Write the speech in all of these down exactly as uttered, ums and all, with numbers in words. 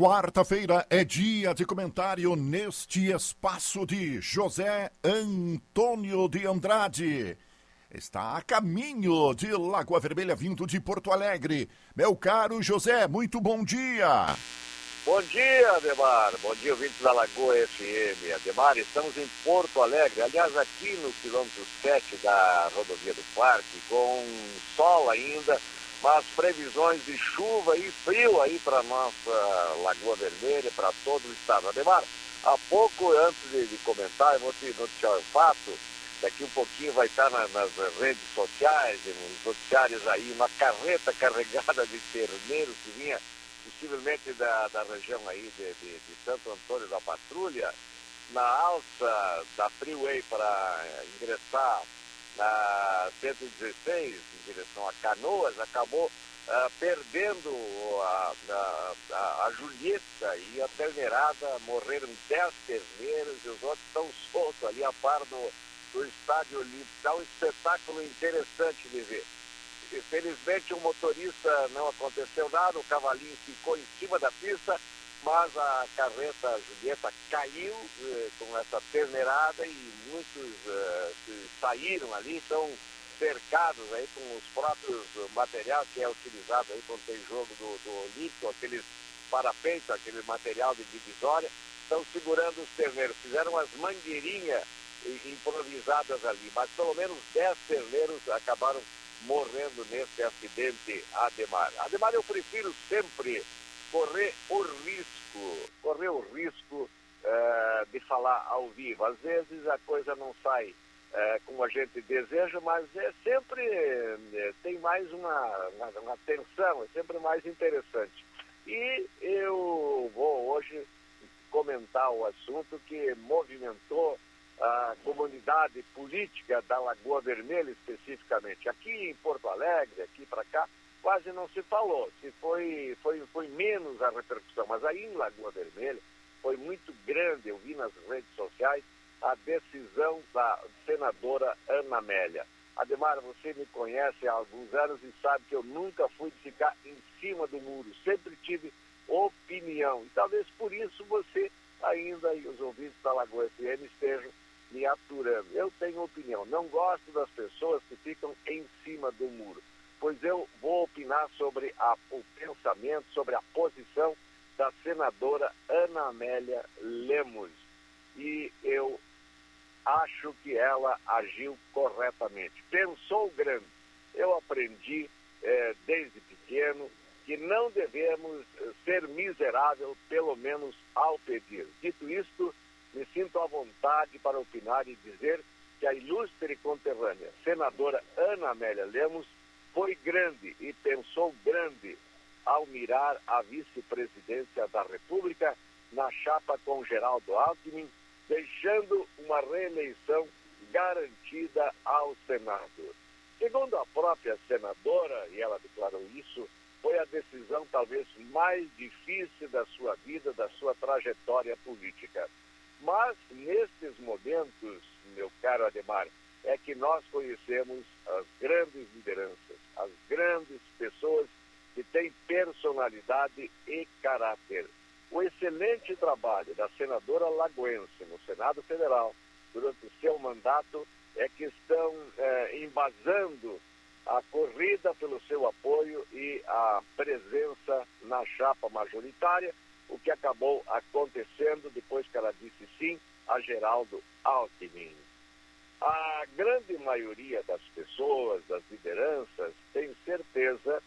Quarta-feira é dia de comentário neste espaço de José Antônio de Andrade. Está a caminho de Lagoa Vermelha, vindo de Porto Alegre. Meu caro José, muito bom dia. Bom dia, Ademar. Bom dia, ouvintes da Lagoa F M. Ademar, estamos em Porto Alegre, aliás, aqui no quilômetro sete da rodovia do Parque, com sol ainda, mas previsões de chuva e frio aí para nossa Lagoa Vermelha, para todo o estado. Ademar, há pouco, antes de, de comentar, eu vou te noticiar o fato, daqui um pouquinho vai estar na, nas redes sociais, nos noticiários aí, uma carreta carregada de terneiros que vinha possivelmente da, da região aí de, de, de Santo Antônio da Patrulha, na alça da Freeway para ingressar na cento e dezesseis, em direção a Canoas, acabou uh, perdendo a, a, a, a Julieta e a terneirada. Morreram dez terneiros e os outros estão soltos ali a par do, do Estádio Olímpico. É um espetáculo interessante de ver. Felizmente o motorista não aconteceu nada, o cavalinho ficou em cima da pista, mas a carreta Julieta caiu eh, com essa terneirada e muitos eh, saíram ali, estão cercados aí com os próprios materiais que é utilizado aí quando tem jogo do, do Olímpico, aqueles parapeitos, aquele material de divisória, estão segurando os terneiros. Fizeram as mangueirinhas improvisadas ali, mas pelo menos dez terneiros acabaram morrendo nesse acidente, Ademar. Ademar, eu prefiro sempre correr o risco, correr o risco uh, de falar ao vivo. Às vezes a coisa não sai uh, como a gente deseja, mas é sempre, uh, tem mais uma, uma, uma tensão, é sempre mais interessante. E eu vou hoje comentar o assunto que movimentou a comunidade política da Lagoa Vermelha especificamente. Aqui em Porto Alegre, aqui para cá, quase não se falou. Se foi, foi, foi menos a repercussão, mas aí em Lagoa Vermelha foi muito grande. Eu vi nas redes sociais a decisão da senadora Ana Amélia. Ademar, você me conhece há alguns anos e sabe que eu nunca fui de ficar em cima do muro. Sempre tive opinião. E talvez por isso você ainda e os ouvintes da Lagoa F M estejam me aturando. Eu tenho opinião. Não gosto das pessoas que ficam em cima do muro, pois eu vou opinar sobre a, o pensamento, sobre a posição da senadora Ana Amélia Lemos. E eu acho que ela agiu corretamente. Pensou grande. Eu aprendi eh, desde pequeno que não devemos ser miserável, pelo menos ao pedir. Dito isto, me sinto à vontade para opinar e dizer que a ilustre conterrânea, senadora Ana Amélia Lemos, foi grande e pensou grande ao mirar a vice-presidência da República na chapa com Geraldo Alckmin, deixando uma reeleição garantida ao Senado. Segundo a própria senadora, e ela declarou isso, foi a decisão talvez mais difícil da sua vida, da sua trajetória política. Mas, nestes momentos, meu caro Ademar, é que nós conhecemos as grandes lideranças, as grandes pessoas que têm personalidade e caráter. O excelente trabalho da senadora lagoense no Senado Federal, durante o seu mandato, é que estão eh, embasando a corrida pelo seu apoio e a presença na chapa majoritária, o que acabou acontecendo depois que ela disse sim a Geraldo Alckmin. A grande maioria das pessoas, das lideranças, tem certeza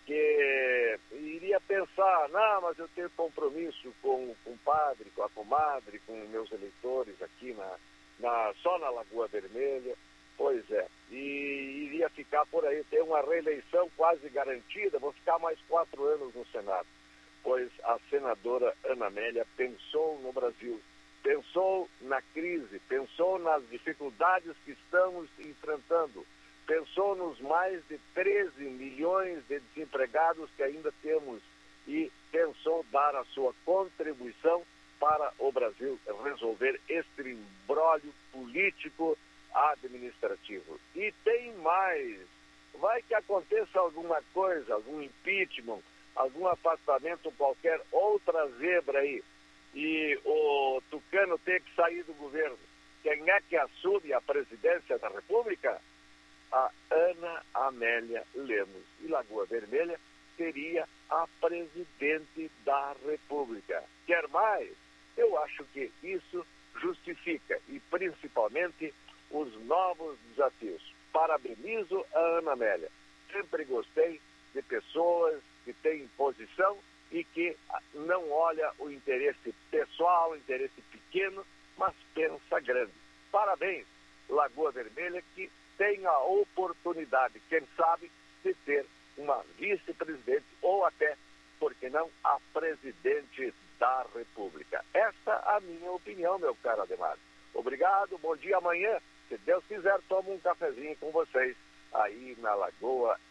que iria pensar, não, mas eu tenho compromisso com o compadre, com a comadre, com meus eleitores aqui na, na, só na Lagoa Vermelha. Pois é, e iria ficar por aí, tem uma reeleição quase garantida, vou ficar mais quatro anos no Senado. Pois a senadora Ana Amélia pensou no Brasil, pensou na crise, pensou nas dificuldades que estamos enfrentando, pensou nos mais de treze milhões de desempregados que ainda temos e pensou dar a sua contribuição para o Brasil resolver este imbróglio político administrativo. E tem mais, vai que aconteça alguma coisa, algum impeachment, algum apartamento, qualquer outra zebra aí, e o Tucano tem que sair do governo, quem é que assume a presidência da República? A Ana Amélia Lemos. E Lagoa Vermelha seria a presidente da República. Quer mais? Eu acho que isso justifica, e principalmente os novos desafios. Parabenizo a Ana Amélia. Sempre gostei de pessoas que têm posição e que não olha o interesse pessoal, o interesse pequeno, mas pensa grande. Parabéns, Lagoa Vermelha, que tem a oportunidade, quem sabe, de ter uma vice-presidente ou até, por que não, a presidente da República. Essa é a minha opinião, meu caro Ademar. Obrigado, bom dia. Amanhã, se Deus quiser, tomo um cafezinho com vocês aí na Lagoa